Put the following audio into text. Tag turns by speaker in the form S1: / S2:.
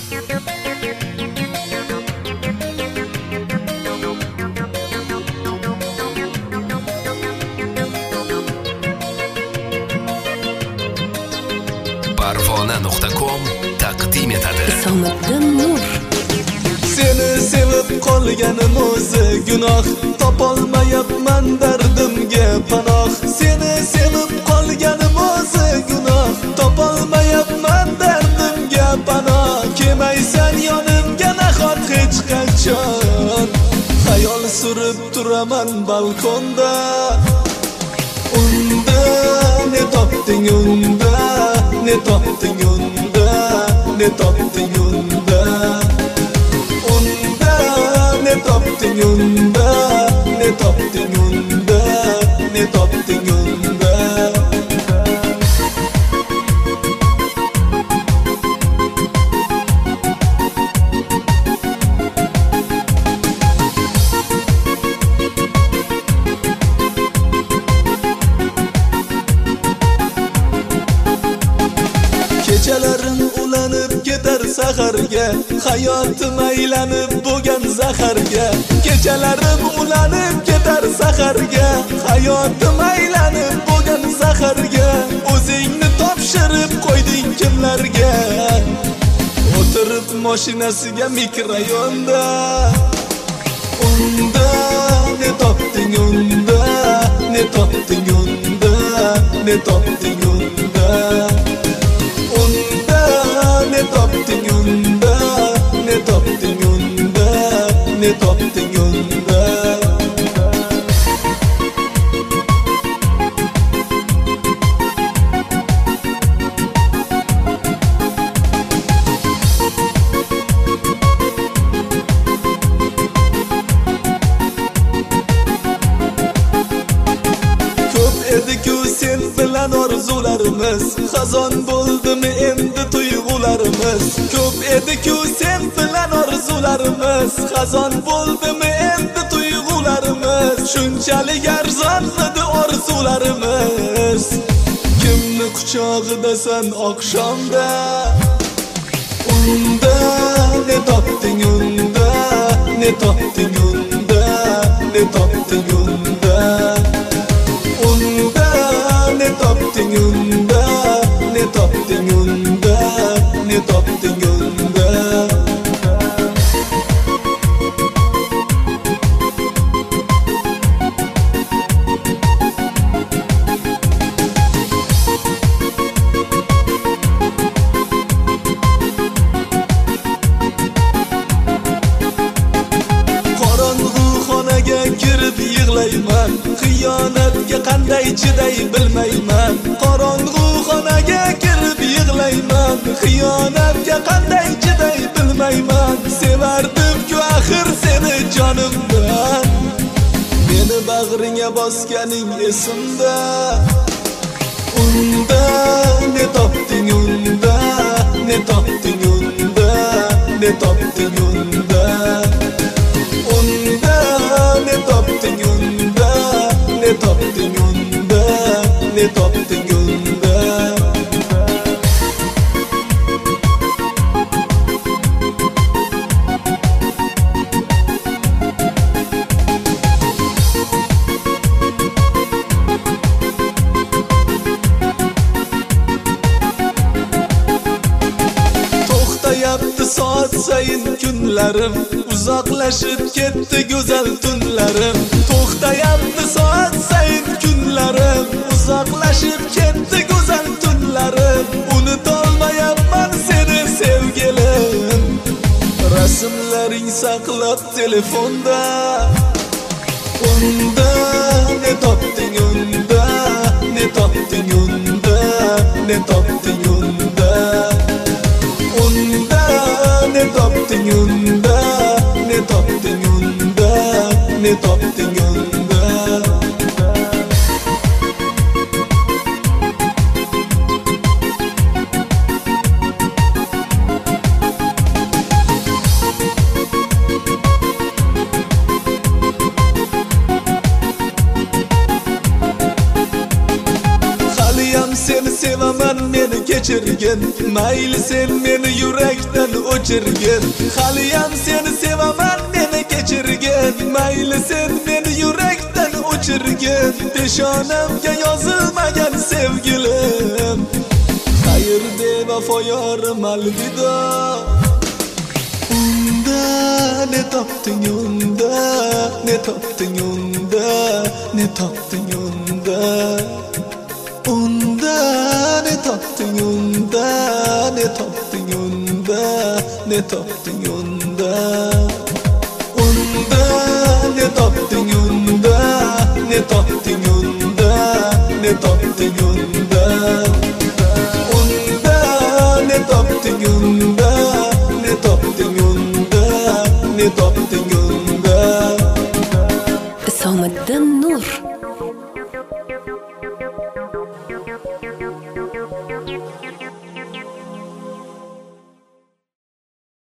S1: Parvona.com taqdim etadi.
S2: Isomiddin Nur.
S3: Seni sevib qolganim o'zi gunoh, topolmayapman dardimga panoh. Seni sevib qolganim o'zi gunoh, topolmayapman dardimga panoh. Kelmaysan yonimga nahot hech qachon, xayol surib turaman balkonda. Unda ne topding unda, ne topding unda, ne topding unda. Unda ne topding unda, ne topding unda, ne topding unda. Kechalarim ulanib ketar saharga, hayotim aylanib bo'lgan zaharga. Kechalarim ulanib ketar saharga, hayotim aylanib bo'lgan zaharga. O'zingni topshirib qo'yding kimlarga? O'tirib mashinasiga mikrorayonda. Unda ne topding unda, ne topding unda, ne topding unda. Ne topding unda, ne topding unda, ne topding unda. Ko'p edi-ku sen bilan orzularimiz, xazon bo'ldimi endi tuyg'ularimiz. Ko'p edi-ku sen bilan orzularimiz, xazon bo'ldimi endi tuyg'ularimiz. Shunchalik arzonmidi orzularimiz. Kimni quchog'idasan oqshomda? Unda ne topding unda, ne topding unda, ne topding unda. Unda ne topding unda, ne topding unda, ne topding unda. Qorong'u xonaga kirib yig'layman, xiyonatga qanday chiday bilmayman. Qorong'u xonaga kirib yig'layman, xiyonatga qanday chiday bilmayman. Sevardim-ku axir seni jonimdan, meni bag'ringga bosganing esimda. Unda ne topding unda, ne topding unda, ne topding unda. Unda ne topding unda, ne topding unda, ne topding unda. To'xtayapti soat sayin kunlarim, uzoqlashib ketdi go'zal tunlarim. To'xtayapti soat sayin kunlarim, uzoqlashib ketdi go'zal tunlarim. Unutolmayapman seni sevgilim, rasmlaring saqlab telefonda. Unda ne topding unda, ne topding unda, ne topding unda. Unda ne topding unda, ne topding unda, ne topding unda. Haliyam seni sevaman, meni kechirgin. Mayli sen meni yurakdan o'chirgin. Haliyam seni sevaman, meni kechirgin. Mayli sen meni yurakdan o'chirgin. Peshonamga yozilmagan sevgilim. Xayr bevafo yorim alvido. Unda ne topding unda, ne topding unda, ne topding unda. Unda ne topding unda, ne topding unda, ne topding unda. Unda ne topding unda, ne topding unda, ne topding unda.